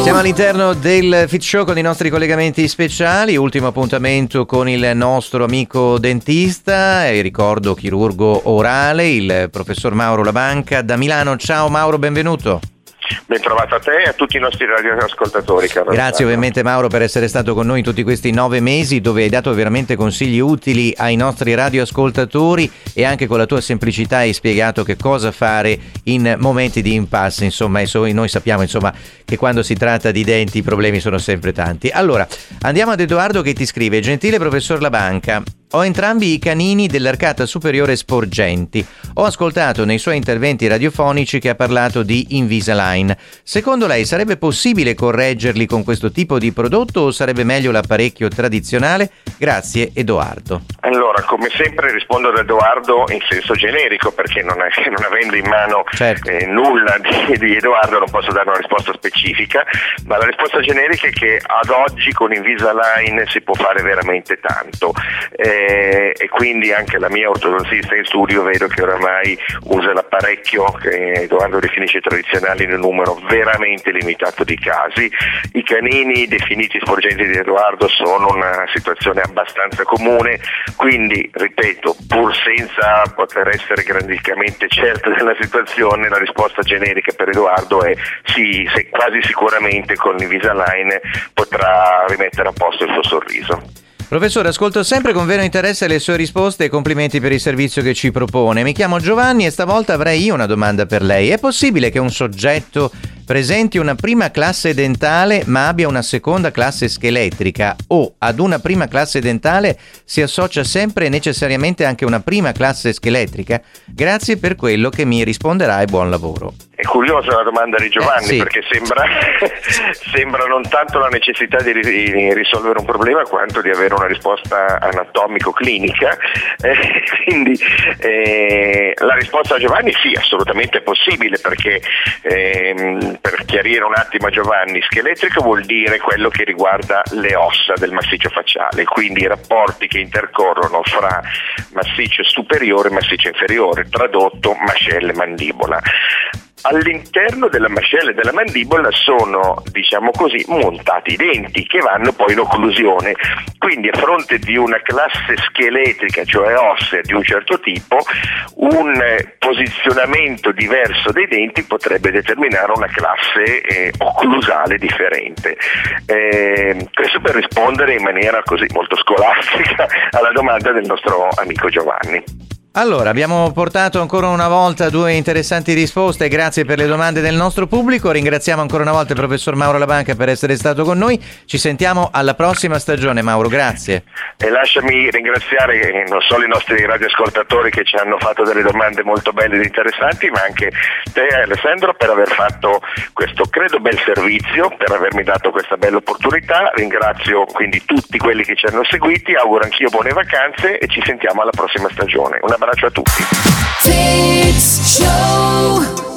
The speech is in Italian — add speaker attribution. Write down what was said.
Speaker 1: Siamo all'interno del Fit Show con i nostri collegamenti speciali, ultimo appuntamento con il nostro amico dentista e ricordo chirurgo orale, il professor Mauro Labanca da Milano. Ciao Mauro, benvenuto.
Speaker 2: Ben trovato a te e a tutti i nostri radioascoltatori.
Speaker 1: Grazie ovviamente Mauro per essere stato con noi in tutti questi 9 mesi dove hai dato veramente consigli utili ai nostri radioascoltatori e anche con la tua semplicità hai spiegato che cosa fare in momenti di impasse. Insomma, noi sappiamo che quando si tratta di denti i problemi sono sempre tanti. Allora, andiamo ad Edoardo che ti scrive: gentile professor Labanca, ho entrambi i canini dell'arcata superiore sporgenti. Ho ascoltato nei suoi interventi radiofonici che ha parlato di Invisalign. Secondo lei sarebbe possibile correggerli con questo tipo di prodotto o sarebbe meglio l'apparecchio tradizionale? Grazie, Edoardo.
Speaker 2: Allora, come sempre rispondo ad Edoardo in senso generico perché non avendo in mano nulla di Edoardo non posso dare una risposta specifica, ma la risposta generica è che ad oggi con Invisalign si può fare veramente tanto. E quindi anche la mia ortodontista in studio vedo che oramai usa l'apparecchio che Edoardo definisce tradizionale in un numero veramente limitato di casi. I canini definiti sporgenti di Edoardo sono una situazione abbastanza comune, quindi ripeto, pur senza poter essere grandicamente certo della situazione, la risposta generica per Edoardo è sì, quasi sicuramente con Invisalign potrà rimettere a posto il suo sorriso.
Speaker 1: Professore, ascolto sempre con vero interesse le sue risposte e complimenti per il servizio che ci propone. Mi chiamo Giovanni e stavolta avrei io una domanda per lei. È possibile che un soggetto presenti una prima classe dentale ma abbia una seconda classe scheletrica o ad una prima classe dentale si associa sempre e necessariamente anche una prima classe scheletrica? Grazie per quello che mi risponderà e buon lavoro.
Speaker 2: È curiosa la domanda di Giovanni
Speaker 1: sì.
Speaker 2: Perché sembra non tanto la necessità di risolvere un problema quanto di avere una risposta anatomico-clinica. Quindi la risposta a Giovanni sì, assolutamente è possibile perché per chiarire un attimo a Giovanni, scheletrico vuol dire quello che riguarda le ossa del massiccio facciale, quindi i rapporti che intercorrono fra massiccio superiore e massiccio inferiore, tradotto mascella e mandibola. All'interno della mascella e della mandibola sono, diciamo così, montati i denti che vanno poi in occlusione, quindi a fronte di una classe scheletrica, cioè ossea di un certo tipo, un posizionamento diverso dei denti potrebbe determinare una classe occlusale differente. Questo per rispondere in maniera così molto scolastica alla domanda del nostro amico Giovanni.
Speaker 1: Allora, abbiamo portato ancora una volta 2 interessanti risposte, grazie per le domande del nostro pubblico, ringraziamo ancora una volta il professor Mauro Labanca per essere stato con noi, ci sentiamo alla prossima stagione Mauro, grazie.
Speaker 2: E lasciami ringraziare non solo i nostri radioascoltatori che ci hanno fatto delle domande molto belle ed interessanti, ma anche te Alessandro per aver fatto questo credo bel servizio, per avermi dato questa bella opportunità, ringrazio quindi tutti quelli che ci hanno seguiti, auguro anch'io buone vacanze e ci sentiamo alla prossima stagione. Un abbraccio a tutti.
Speaker 3: Fit Show.